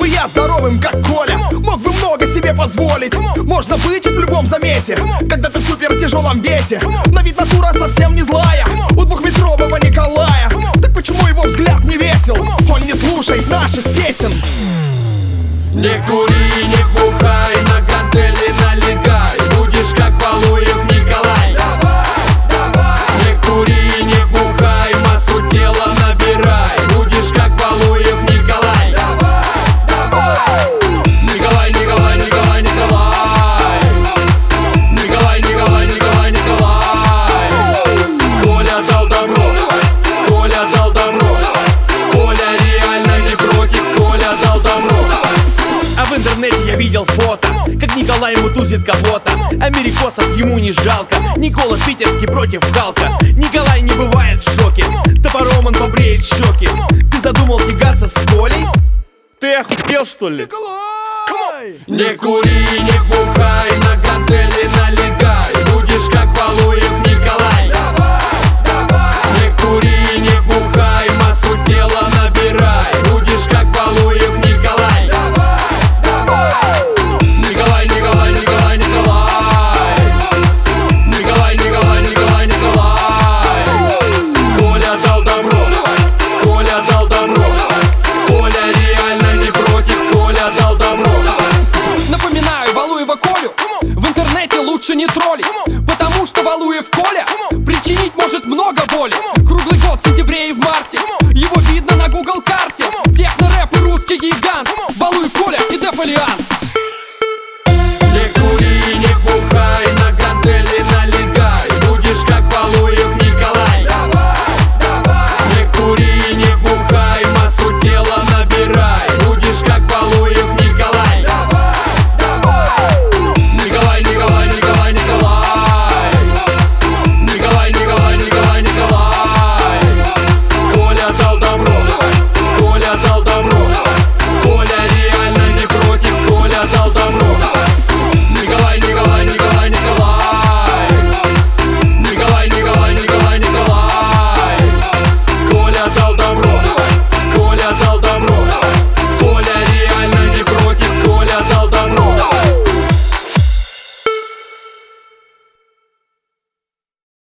бы я здоровым, как Коля, мог бы много себе позволить. Можно быть в любом замесе, когда ты в супер тяжелом весе. На вид натура совсем не злая, у двухметрового Николая. Так почему его взгляд не весел? Он не слушает наших песен. Не кури, не бухай, на гантели налегай, будешь как Валуев Николай. Не кури, не бухай, массу тела набирай, будешь как Валуев Николай. Николай, Николай, Николай, Николай. Николай, Николай, Николай, Николай. Коля дал добро, Коля дал добро, Коля реально не против, Коля дал добро. А в интернете я видел фото, как Николай мутузит кого-то. Америкосов ему не жалко, Никола питерский против Халка. Николай не бывает в шоке, топором он побреет щеки. Ты задумал тягаться с Колей? Ты охуел, что ли? Не кури, не бухай, на гантели налегай, будешь как Валуев Николай. Не кури, не бухай, массу тела набирай, будешь как Валуев Николай. Николай, Николай, Николай, Николай. Николай, Николай, Николай, Николай. Коля дал добро, Коля дал добро, Коля реально не против, Коля дал добро. Напоминаю, Валуева Колю в интернете лучше не троллить, потому что Валуев Коля